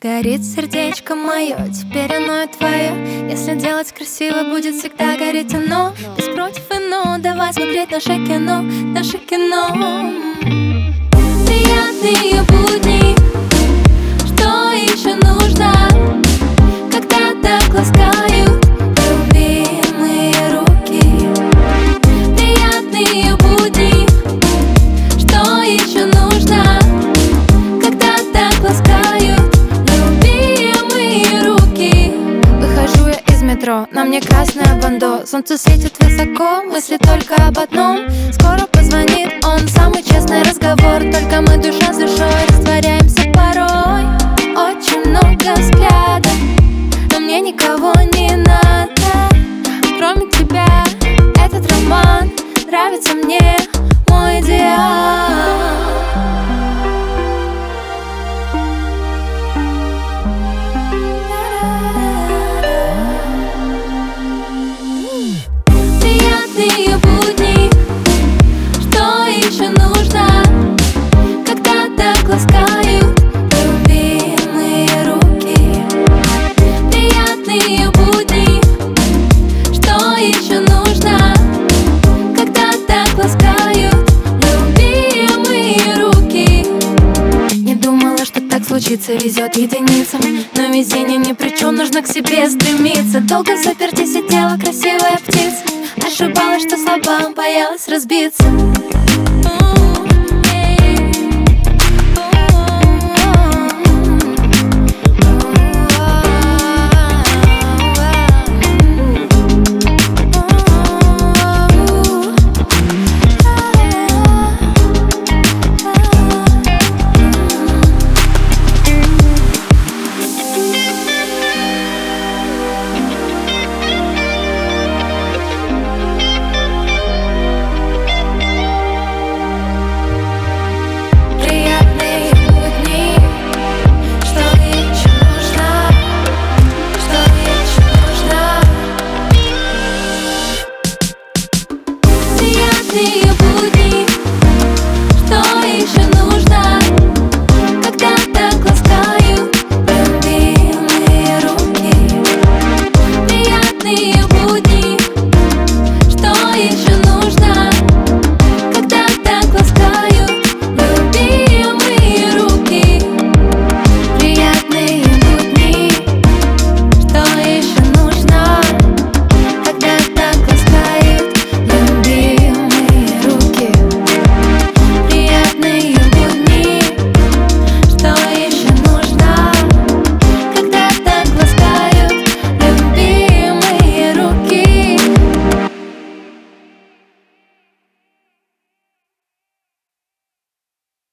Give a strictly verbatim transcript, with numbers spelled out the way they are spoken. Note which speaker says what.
Speaker 1: Горит сердечко мое, теперь оно и твое. Если делать красиво, будет всегда гореть оно. Без против и но, давай смотреть наше кино, наше кино. Приятные будни, что еще нужно, когда так ласкают любимые руки. Приятные будни, что еще нужно, когда так ласкают любимые руки. Выхожу я из метро, на мне красное бандо. Солнце светит высоко, мысли только об одном. Скоро позвонит он, самый честный разговор. Только мы душа с душой растворяемся порой. Очень много взглядов, но мне никого не надо, кроме тебя. Этот роман нравится мне, мой идеал. Приятные будни, что еще нужно, когда так ласкают любимые руки. Приятные будни, что еще нужно, когда так ласкают любимые руки. Не думала, что так случится, везет единицам, но везение ни при чем, нужно к себе стремиться. Долго в заперти сидела красивая птица, ошибалась, что слаба, боялась разбиться.